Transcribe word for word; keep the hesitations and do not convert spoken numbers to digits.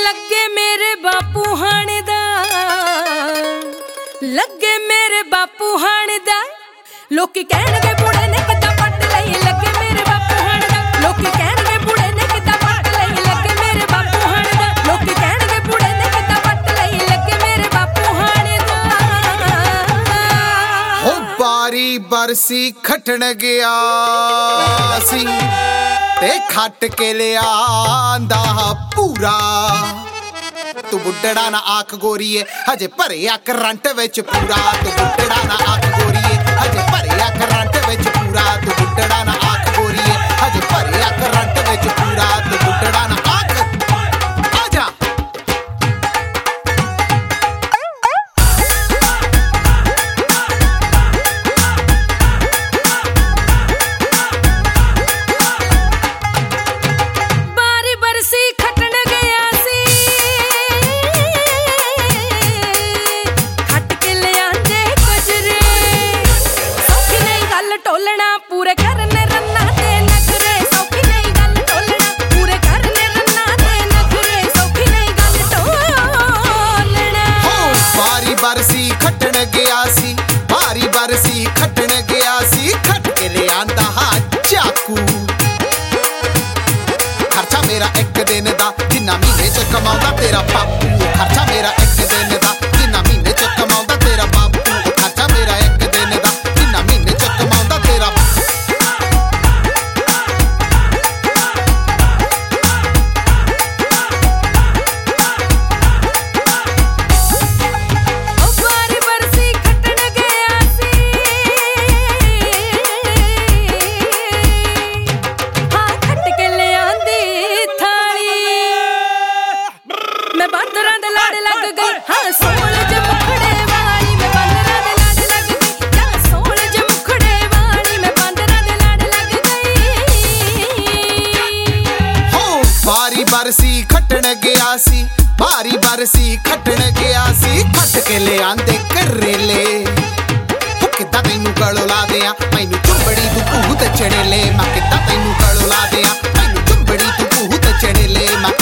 लगे मेरे बापू हाणे दा, लगे मेरे बापू हाणे दा, लोकी कहणगे बुढ़े ने किता पट लई, लगे मेरे बापू हाणे दा, लोकी कहणगे बुढ़े ने किता पट लई, लगे मेरे बापू हाणे दा, लोकी कहणगे बुढ़े ने किता पट लई, लगे मेरे बापू हाणे दा। हो बारी बरसी खटण गया सी ते खट के लिया आंदा पूरा, तू बुढ़ड़ा ना आख गोरीए हजे भरिया करंट विच पूरा, तू बुढ़ड़ा ना आख गोरीए हजे भरिया करंट विच पूरा, तू बुढ़ड़ा ना आख गोरीए हजे भरिया करंट विच पूरा, तू बुढ़ड़ा ना आख आजा। बारी बरसी खटण गया सी, खट के ले आंदे गुजरे, सौखी नहीं गल टोलना पूरे करने रन्ना ते नखरे, सौखी नहीं गल टोलना पूरे करने रन्ना ते नखरे, सौखी नहीं गल टोलना। हो बारी बरसी खटण गया सी, बारी बरसी खटण गया सी, खट के ले आंदा हा चाकू, खर्चा मेरा एक दिन दा जिन्ना महीने च कमाउंदा तेरा बापू, खर्चा मेरा एक दिन दा जिन्ना महीने च कमाउंदा तेरा बापू, खर्चा मेरा एक दिन दा जिन्ना महीने च कमाउंदा तेरा ओ बारी बरसी खटण गया सी, हाँ खट के ले आंदी थाली, मैं बांदरां दे लाड़ लग गई, हाँ सोल ज मुखड़े वाली, मैं बांदरां दे लाड़ लग गई, हाँ सोल ज मुखड़े वाली, मैं बांदरां दे लाड़ लग गई। हो बारी बरसी खटण गया सी, बारी बरसी खटण गया सी, खट के ले आंदे करेले, हो किद्दां तैनूं गलों ला दियां मैनूं चुंबड़ी तू भूत चढ़ेले, मैं किद्दां तैनूं गलों ला दियां मैनूं चुंबड़ी तू भूत चढ़ेले, मैं